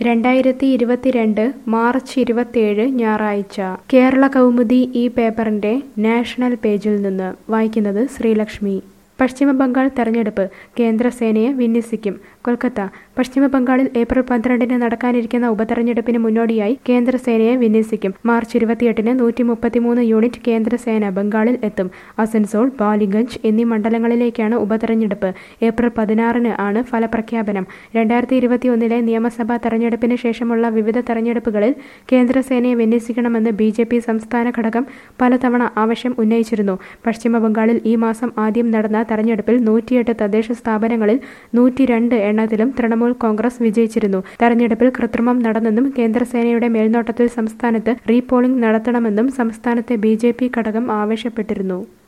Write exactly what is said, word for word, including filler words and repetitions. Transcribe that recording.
രണ്ടായിരത്തി ഇരുപത്തിരണ്ട് മാർച്ച് ഇരുപത്തിയേഴ് ഞായറാഴ്ച കേരള കൗമുദി ഈ പേപ്പറിന്റെ നാഷണൽ പേജിൽ നിന്ന് വായിക്കുന്നത് ശ്രീലക്ഷ്മി. പശ്ചിമബംഗാൾ തെരഞ്ഞെടുപ്പ് കേന്ദ്രസേനയെ വിന്യസിക്കും. കൊൽക്കത്ത. പശ്ചിമബംഗാളിൽ ഏപ്രിൽ പന്ത്രണ്ടിന് നടക്കാനിരിക്കുന്ന ഉപതെരഞ്ഞെടുപ്പിന് മുന്നോടിയായി കേന്ദ്രസേനയെ വിന്യസിക്കും. മാർച്ച് ഇരുപത്തിയെട്ടിന് നൂറ്റി മുപ്പത്തിമൂന്ന് യൂണിറ്റ് കേന്ദ്രസേന ബംഗാളിൽ എത്തും. അസൻസോൾ, ബാലിഗഞ്ച് എന്നീ മണ്ഡലങ്ങളിലേക്കാണ് ഉപതെരഞ്ഞെടുപ്പ്. ഏപ്രിൽ പതിനാറിന് ആണ് ഫലപ്രഖ്യാപനം. രണ്ടായിരത്തി ഇരുപത്തിയൊന്നിലെ നിയമസഭാ തെരഞ്ഞെടുപ്പിന് ശേഷമുള്ള വിവിധ തെരഞ്ഞെടുപ്പുകളിൽ കേന്ദ്രസേനയെ വിന്യസിക്കണമെന്ന് ബി ജെ പി സംസ്ഥാന ഘടകം പലതവണ ആവശ്യം ഉന്നയിച്ചിരുന്നു. പശ്ചിമബംഗാളിൽ ഈ മാസം ആദ്യം നടന്ന തെരഞ്ഞെടുപ്പിൽ നൂറ്റിയെട്ട് തദ്ദേശ സ്ഥാപനങ്ങളിൽ നൂറ്റിരണ്ട് എണ്ണത്തിലും തൃണമൂൽ കോൺഗ്രസ് വിജയിച്ചിരുന്നു. തെരഞ്ഞെടുപ്പിൽ കൃത്രിമം നടന്നെന്നും കേന്ദ്രസേനയുടെ മേൽനോട്ടത്തിൽ സംസ്ഥാനത്ത് റീപോളിംഗ് നടത്തണമെന്നും സംസ്ഥാനത്തെ ബി ജെ പി ഘടകം ആവശ്യപ്പെട്ടിരുന്നു.